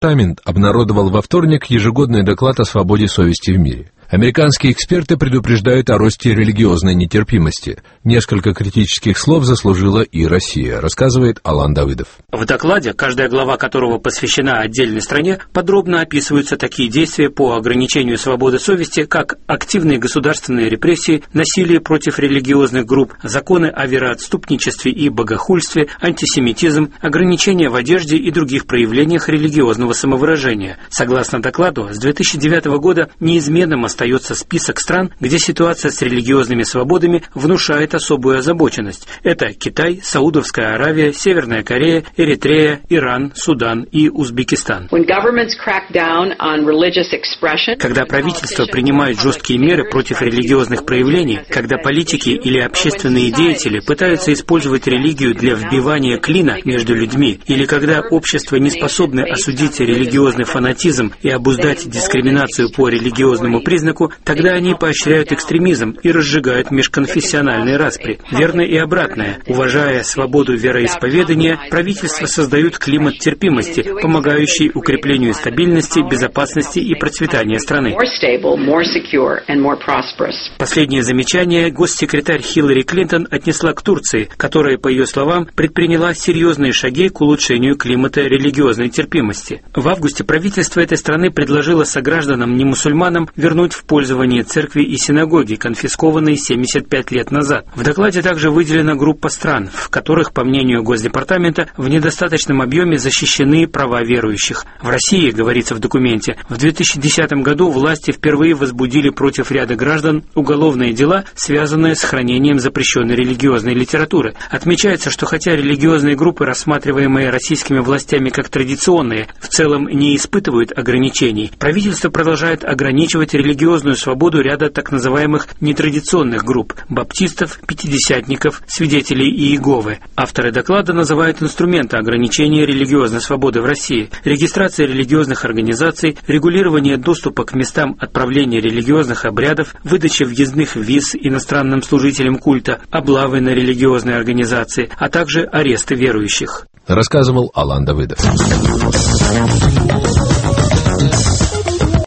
Госдепартамент обнародовал во вторник ежегодный доклад о свободе совести в мире. Американские эксперты предупреждают о росте религиозной нетерпимости. Несколько критических слов заслужила и Россия, рассказывает Алан Давыдов. В докладе, каждая глава которого посвящена отдельной стране, подробно описываются такие действия по ограничению свободы совести, как активные государственные репрессии, насилие против религиозных групп, законы о вероотступничестве и богохульстве, антисемитизм, ограничения в одежде и других проявлениях религиозного самовыражения. Согласно докладу, с 2009 года неизменным остается список стран, где ситуация с религиозными свободами внушает особую озабоченность. Это Китай, Саудовская Аравия, Северная Корея, Эритрея, Иран, Судан и Узбекистан. Когда правительство принимает жесткие меры против религиозных проявлений, когда политики или общественные деятели пытаются использовать религию для вбивания клина между людьми, или когда общество не способно осудить религиозный фанатизм и обуздать дискриминацию по религиозному признаку, тогда они поощряют экстремизм и разжигают межконфессиональные распри. Верно и обратное. Уважая свободу вероисповедания, правительства создают климат терпимости, помогающий укреплению стабильности, безопасности и процветания страны. Последнее замечание госсекретарь Хиллари Клинтон отнесла к Турции, которая, по ее словам, предприняла серьезные шаги к улучшению климата религиозной терпимости. В августе правительство этой страны предложило согражданам-немусульманам вернуть в пользование церкви и синагоги, конфискованные 75 лет назад. В докладе также выделена группа стран, в которых, по мнению Госдепартамента, в недостаточном объеме защищены права верующих. В России, говорится в документе, в 2010 году власти впервые возбудили против ряда граждан уголовные дела, связанные с хранением запрещенной религиозной литературы. Отмечается, что хотя религиозные группы, рассматриваемые российскими властями как традиционные, в целом не испытывают ограничений, правительство продолжает ограничивать религиозную свободу ряда так называемых нетрадиционных групп – баптистов, пятидесятников, свидетелей Иеговы. Авторы доклада называют инструменты ограничения религиозной свободы в России: регистрация религиозных организаций, регулирование доступа к местам отправления религиозных обрядов, выдача въездных виз иностранным служителям культа, облавы на религиозные организации, а также аресты верующих. Рассказывал Алан Давыдов.